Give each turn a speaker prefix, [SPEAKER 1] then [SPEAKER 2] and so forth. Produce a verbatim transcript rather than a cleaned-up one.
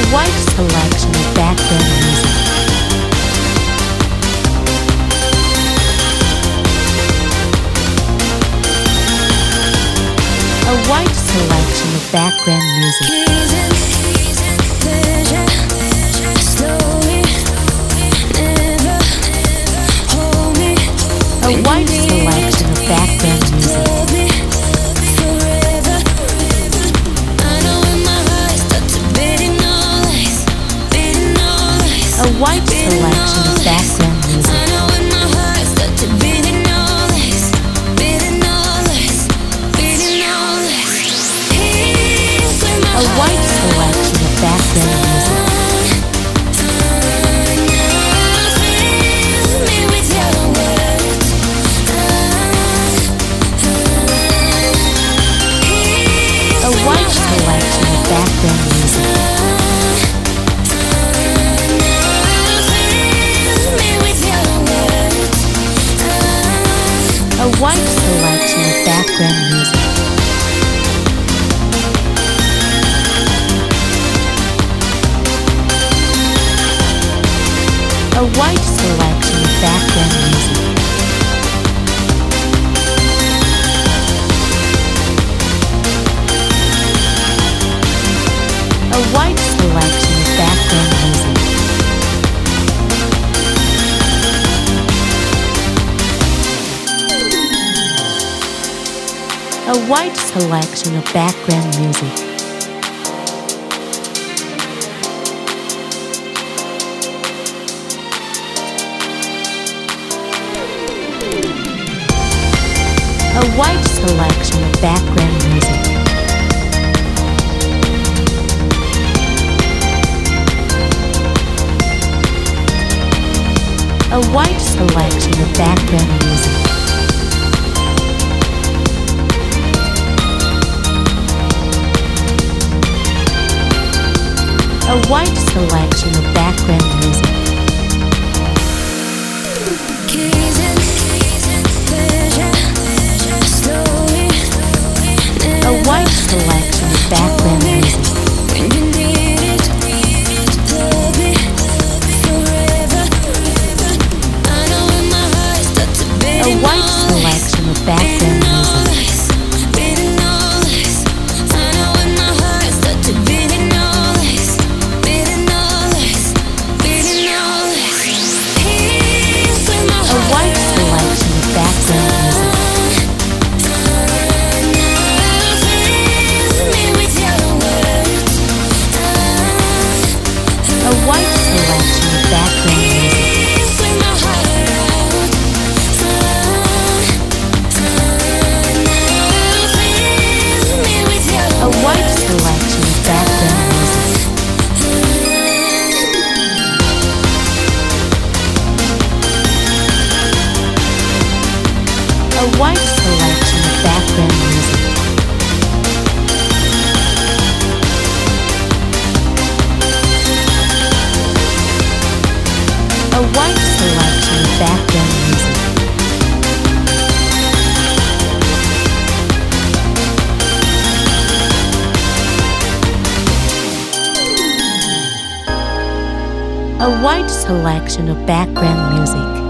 [SPEAKER 1] wide selection of background music. A wide selection of background music. A wide selection of background music. A wide selection of background music. A wide selection of background music. A wide selection of background music. A wide selection of background music. A wide selection of background music. A wide selection of background music. A wide selection of background music. A wide selection of background music. A wide selection of background music. A wide selection of background music. A wide selection of background music. A wide selection of background music. A wide selection of background music. A wide selection of background music. A wide selection of background music.